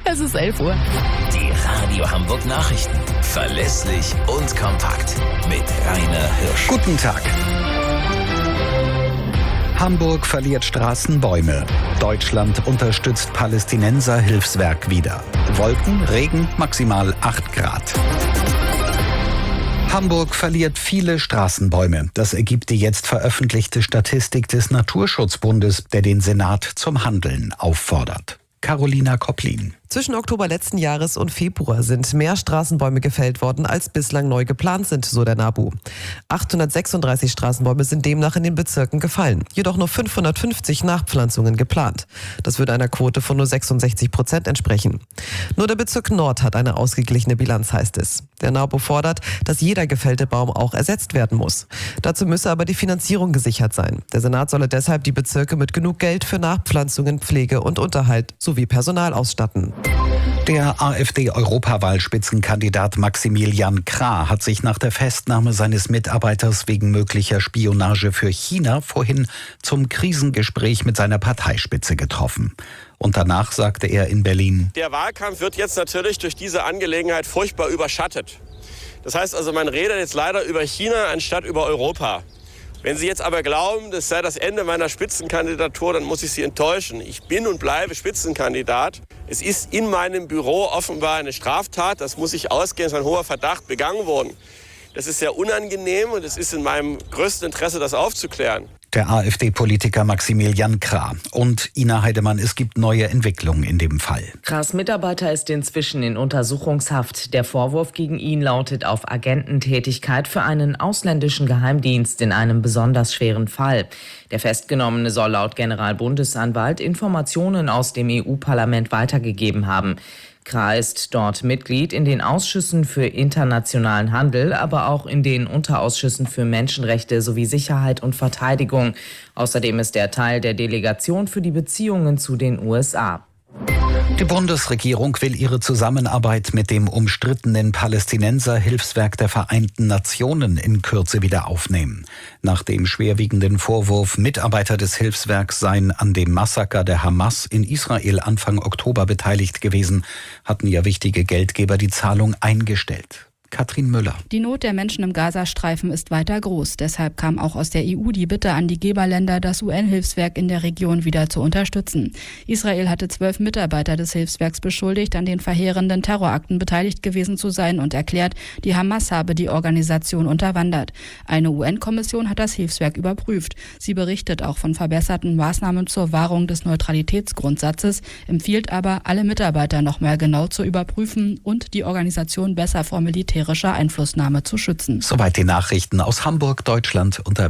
Es ist 11 Uhr. Die Radio Hamburg Nachrichten. Verlässlich und kompakt. Mit Rainer Hirsch. Guten Tag. Hamburg verliert Straßenbäume. Deutschland unterstützt Palästinenser-Hilfswerk wieder. Wolken, Regen, maximal 8 Grad. Hamburg verliert viele Straßenbäume. Das ergibt die jetzt veröffentlichte Statistik des Naturschutzbundes, der den Senat zum Handeln auffordert. Carolina Kopplin. Zwischen Oktober letzten Jahres und Februar sind mehr Straßenbäume gefällt worden, als bislang neu geplant sind, so der NABU. 836 Straßenbäume sind demnach in den Bezirken gefallen, jedoch nur 550 Nachpflanzungen geplant. Das würde einer Quote von nur 66% entsprechen. Nur der Bezirk Nord hat eine ausgeglichene Bilanz, heißt es. Der NABU fordert, dass jeder gefällte Baum auch ersetzt werden muss. Dazu müsse aber die Finanzierung gesichert sein. Der Senat solle deshalb die Bezirke mit genug Geld für Nachpflanzungen, Pflege und Unterhalt sowie Personal ausstatten. Der AfD-Europawahlspitzenkandidat Maximilian Krah hat sich nach der Festnahme seines Mitarbeiters wegen möglicher Spionage für China vorhin zum Krisengespräch mit seiner Parteispitze getroffen. Und danach sagte er in Berlin: Der Wahlkampf wird jetzt natürlich durch diese Angelegenheit furchtbar überschattet. Das heißt also, man redet jetzt leider über China anstatt über Europa. Wenn Sie jetzt aber glauben, das sei das Ende meiner Spitzenkandidatur, dann muss ich Sie enttäuschen. Ich bin und bleibe Spitzenkandidat. Es ist in meinem Büro offenbar eine Straftat, das muss ich ausgehen, es ist ein hoher Verdacht begangen worden. Das ist sehr unangenehm und es ist in meinem größten Interesse, das aufzuklären. Der AfD-Politiker Maximilian Krah. Und Ina Heidemann, es gibt neue Entwicklungen in dem Fall. Krahs Mitarbeiter ist inzwischen in Untersuchungshaft. Der Vorwurf gegen ihn lautet auf Agententätigkeit für einen ausländischen Geheimdienst in einem besonders schweren Fall. Der Festgenommene soll laut Generalbundesanwalt Informationen aus dem EU-Parlament weitergegeben haben. Krah ist dort Mitglied in den Ausschüssen für internationalen Handel, aber auch in den Unterausschüssen für Menschenrechte sowie Sicherheit und Verteidigung. Außerdem ist er Teil der Delegation für die Beziehungen zu den USA. Die Bundesregierung will ihre Zusammenarbeit mit dem umstrittenen Palästinenser-Hilfswerk der Vereinten Nationen in Kürze wieder aufnehmen. Nach dem schwerwiegenden Vorwurf, Mitarbeiter des Hilfswerks seien an dem Massaker der Hamas in Israel Anfang Oktober beteiligt gewesen, hatten ja wichtige Geldgeber die Zahlung eingestellt. Katrin Müller. Die Not der Menschen im Gazastreifen ist weiter groß. Deshalb kam auch aus der EU die Bitte an die Geberländer, das UN-Hilfswerk in der Region wieder zu unterstützen. Israel hatte 12 Mitarbeiter des Hilfswerks beschuldigt, an den verheerenden Terrorakten beteiligt gewesen zu sein und erklärt, die Hamas habe die Organisation unterwandert. Eine UN-Kommission hat das Hilfswerk überprüft. Sie berichtet auch von verbesserten Maßnahmen zur Wahrung des Neutralitätsgrundsatzes, empfiehlt aber, alle Mitarbeiter noch mal genau zu überprüfen und die Organisation besser vor militärischer Einflussnahme zu schützen. Soweit die Nachrichten aus Hamburg, Deutschland unter